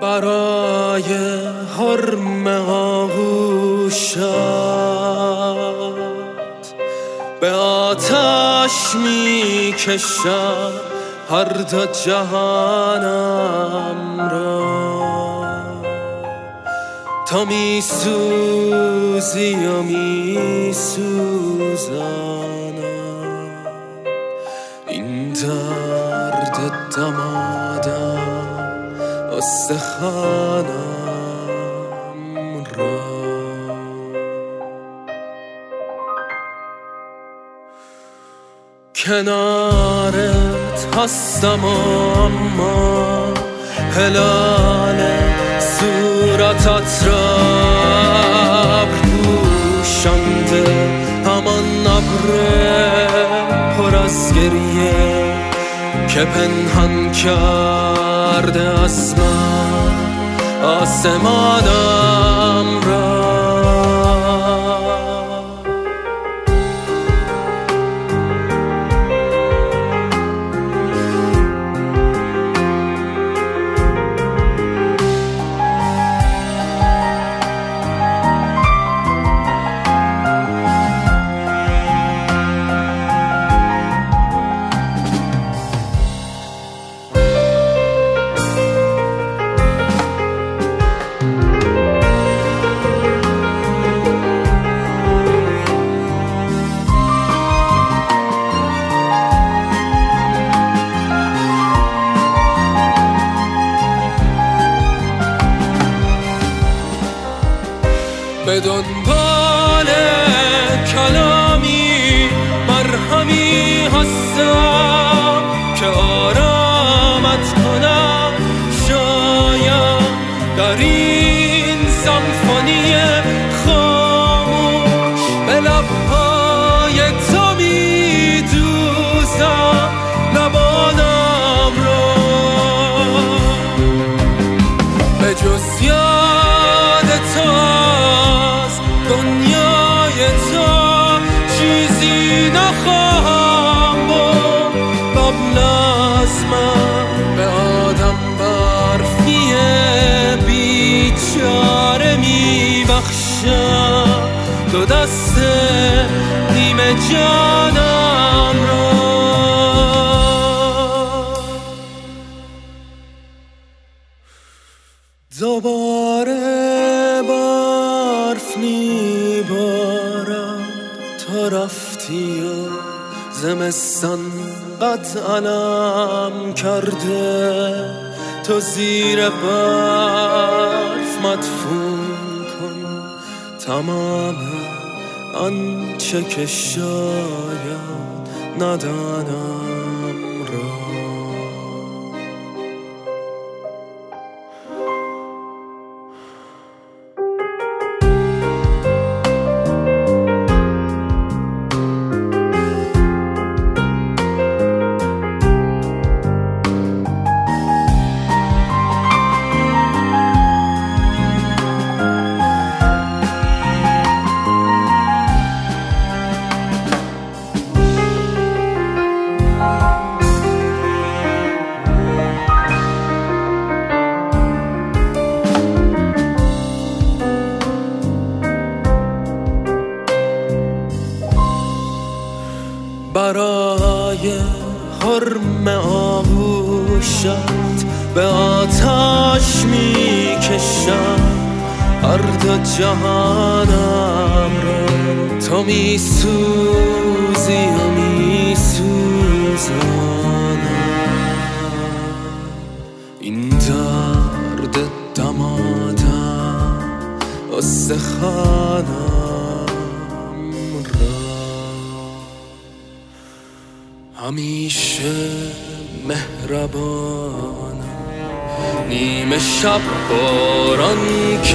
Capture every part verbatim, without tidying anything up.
برای حرم آغوشت به آتش می کشم هر دو جهانم را. تا می سوزی و می سوزانم این درد دمادم استخوانم را. کنارت هستم اما هلال صورتت را پوشانده، همان ابر پر از گریه که پنهان کرده از من آسمانم را. به دنبال کلامی مرهمی هستم که آرامت کنم، شاید در این سمفونی خاموش به لبهای تو می دوزم لبانم را. به جز یاد تو دنیای تو چیزی نخواهم بود. قبل از من به آدم برفی بیچاره می بخشم دو دست نیمه جانم را. دوباره برف میبارم تا رفتی و زمستان قد علم کرده. تو زیر برف مدفون کن تمام آنچه که شاید ندانم را. برای حرم آغوشت به آتش می کشم هر دو جهانم را. تو می سوزی و می سوزانم این درد دمادم استخوانم را. همیشه مهربانم نیمه شب باران که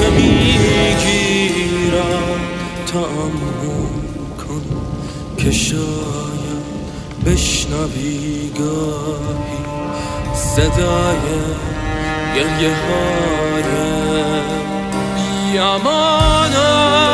میگیرم. تأمل کن که شاید بشنوی گاهی صدای گریه های بیامانم.